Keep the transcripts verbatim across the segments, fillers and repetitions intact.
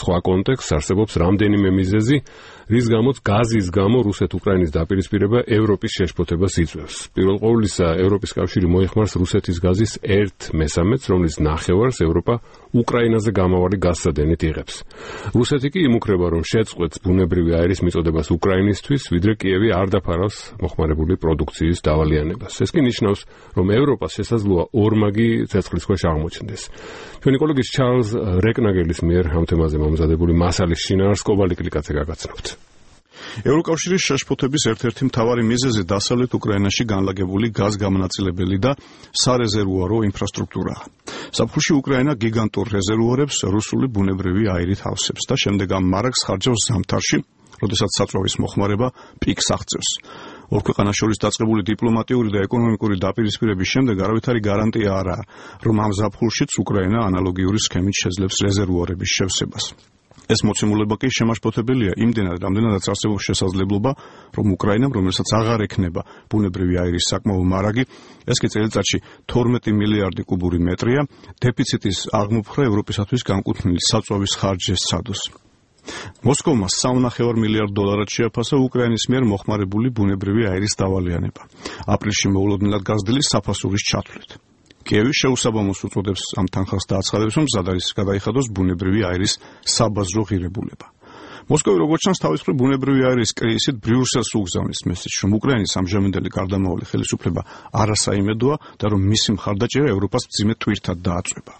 სხვა კონტექსტს, არსებობს რამდენიმე მიზეზი, რის გამოც გაზის გამო რუსეთ-უკრაინის დაპირისპირება ევროპის შეშფოთებას იწვევს. პირველ ყოვლისა, ევროპის კავშირი მოიხმარს რუსეთის გაზის ერთ მესამედს, რომლის ნახევარს ევროპა უკრაინაზე გამავალი გაზსადენით იღებს. რუსეთი კი იმუქრება, რომ შეწყვეტს ბუნებრივი აირის მიწოდებას უკრაინისთვის, ვიდრე კიევი არ დაფარავს მოხმარებული პროდუქციის დავალიანებას. ეს კი ნიშნავს, რომ ევროპას შესაძლოა ორმაგი ცეცხლის ქვეშ აღმოჩნდეს. ჩვენი კოლეგის ჩარლზ რეკნაგელის მიერ ამ თემაზე მომზადებული მასალის შინაარსკობალი კლიკაცე გაგაცნობთ. ევროკავშირის შეშფოთების ერთ-ერთი მთავარი მიზეზი დასავლეთ უკრაინაში განლაგებული გაზგამონაწილებელი და სარეზერვუარო ინფრასტრუქტურაა. ზაფხულში უკრაინა გიგანტურ რეზერვუარებს რუსული ბუნებრივი აირით ავსებს და შემდეგ ამ მარაგს ხარჯავს ზამთარში, როდესაც საწვავის მოხმარება პიკს აღწევს. ორ ქვეყანას შორის დაწყებული დიპლომატიური და ეკონომიკური დაპირისპირების შემდეგ არავითარი გარანტია არაა, რომ ამ ზაფხულშიც უკრაინა ანალოგიური სქემით შეძლებს რეზერვუარების შევსებას. ეს მოცემულობა კი შემაშფოთებელია იმდენად, რამდენადაც არსებობს შესაძლებლობა, რომ უკრაინამ, რომელსაც აღარ ექნება ბუნებრივი აირის საკმაო მარაგი, ეს კი წელიწადში თორმეტი მილიარდი კუბური მეტრია, დეფიციტის აღმოფხვრა ევროპისათვის განკუთვნილი საწვავის ხარჯზე სცადოს. მოსკოვმა სამნახევარ მილიარდ დოლარად შეაფასა უკრაინის მიერ მოხმარებული ბუნებრივი აირის დავალიანება. აპრილში მოულოდნელად გაზრდილი საფასურის ჩათვლით. კიევი შეუსაბამოს უწოდებს ამ თანხას და აცხადებს, რომ მზად არის გადაიხადოს ბუნებრივი აირის საბაზრო ღირებულება. მოსკოვი როგორც ჩანს თავის მხრივ ბუნებრივი აირის კრიზისით ბრიუსელს უგზავნის მესიჯს, რომ უკრაინის ამჟამინდელი გარდამავალი ხელისუფლება არასაიმედოა და რომ მისი მხარდაჭერა ევროპას მძიმე ტვირთად დააწვება.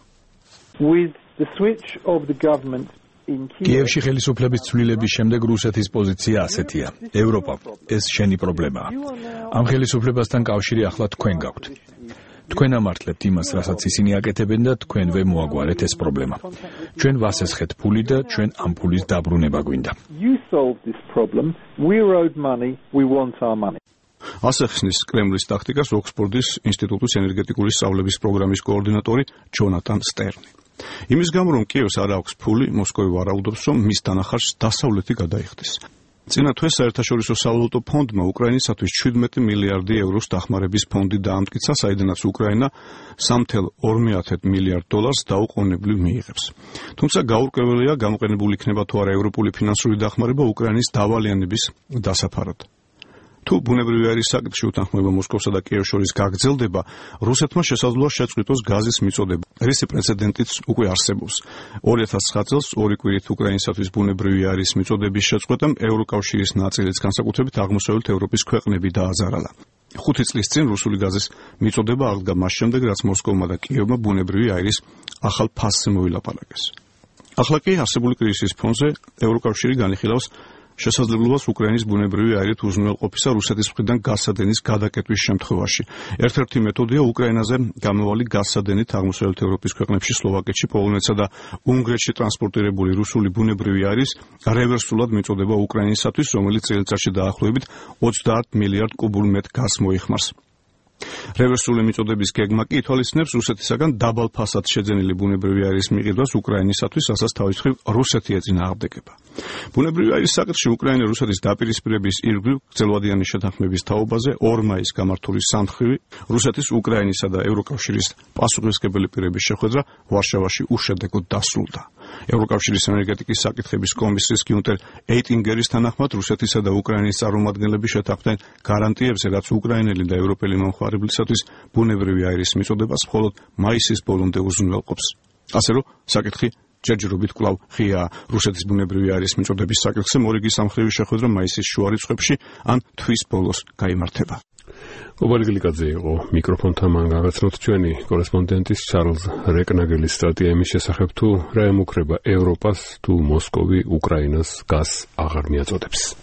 With the switch of the government კიევში ხელისუფლების ცვლილების შემდეგ რუსეთის პოზიცია ასეთია. ევროპა, ეს შენი პრობლემაა. ამ ხელისუფლებასთან კავშირი ახლა თქვენ გაქვთ. თქვენ ამართლებთ იმას, რასაც ისინი აკეთებენ და თქვენვე მოაგვარეთ ეს პრობლემა. ჩვენ ვასესხეთ ფული და ჩვენ ამ ფულის დაბრუნება გვინდა. ასე ხსნის კრემლის ტაქტიკას ოქსფორდის ინსტიტუტის ენერგეტიკული სწავლების პროგრამის კოორდინატორი ჯონატან სტერნი. იმის გამო, რომ კიევს არ აქვს ფული, მოსკოვი ვარაუდობს, რომ მის თანახარს დასავლეთი გადაიხდეს. წინა თვეს საერთაშორისო სავალუტო ფონდმა უკრაინისათვის შვიდმეტი მილიარდი ევროს დახმარების ფონდი დაამტკიცა, საიდანაც უკრაინა სამი целых ორი მილიარდ დოლარს დაუყოვნებლივ მიიღებს. თუმცა გაურკვეველია, გამოყენებული იქნება თუ არა ევროპული ფინანსური დახმარება უკრაინის დავალიანების დასაფარად. თუ ბუნებრივი აირის საკითხში უთანხმოება მოსკოვსა და კიევს შორის გაგრძელდება, რუსეთმა შესაძლოა შეწყვიტოს გაზის მიწოდება. რისი პრეცედენტიც უკვე არსებობს. ორი ათას ცხრა წელს ორი კვირით უკრაინისათვის ბუნებრივი აირის მიწოდების შეწყვეტამ ევროკავშირის ნაწილიც, განსაკუთრებით აღმოსავლეთ ევროპის ქვეყნები დააზარალა. ხუთი წლის წინ რუსული გაზის მიწოდება აღდგა მას შემდეგ, რაც მოსკოვმა და კიევმა ბუნებრივი აირის ახალ ფასზე მოილაპარაკეს. ახლა კი არსებული კრიზისის ფონზე ევროკავშირი განიხილავს შესაძლებლობას უკრაინის ბუნებრივი აირით უზრუნველყოფისა რუსეთის მხრიდან გაზსადენის გადაკეტვის შემთხვევაში. ერთ-ერთი მეთოდია უკრაინაზე გამავალი გაზსადენით აღმოსავლეთ ევროპის ქვეყნებში, სლოვაკეთში, პოლონეთსა და უნგრეთში ტრანსპორტირებული რუსული ბუნებრივი აირის რევერსულად მიწოდება უკრაინისათვის, რომელიც წელიწადში დაახლოებით ოცდაათ მილიარდ კუბურ მეტ გაზს მოიხმარს. რევერსული მიწოდების გეგმა კი ითვალისწინებს რუსეთისაგან დაბალ ფასად შეძენილი ბუნებრივი აირის მიყიდვას უკრაინისათვის, რასაც თავის მხრივ რუსეთი ეწინააღმდეგება. ბუნებრივი აირის საკითხში უკრაინა რუსეთის დაპირისპირების ირგვლივ გრძელვადიანი შეთანხმების თაობაზე ორ მაისს გამართული სამმხრივი რუსეთის, უკრაინისა და ევროკავშირის პასუხისმგებელი პირების შეხვედრა ვარშავაში უშედეგოდ დასრულდა. ევროკავშირის ენერგეტიკის საკითხების კომისრის გიუნტერ ეიტინგერის თანახმად რუსეთისა და უკრაინის წარმომადგენლები შეთანხმდნენ გარანტიებზე, რაც უკრაინელი და ევროპელი მომხმარებლისათვის ბუნებრივი აირის მიწოდებას მხოლოდ მაისის ბოლომდე უზრუნველყოფს. ასე რომ საკითხი ჯერჯერობით კვლავ ღიაა. რუსეთის ბუნებრივი აირის მიწოდების საკითხზე მორიგი სამმხრივი შეხვედრა მაისის შუა რიცხვებში ან თვის ბოლოს გაიმართება. ობალი გლიკაძე იყო მიკროფონთან, მან გაგაცნოთ ჩვენი კორესპონდენტის ჩარლზ რეკნაგელის სტატია იმის შესახებ, თუ რა ემუქრება ევროპას, თუ მოსკოვი უკრაინას გაზს აღარ მიაწოდებს.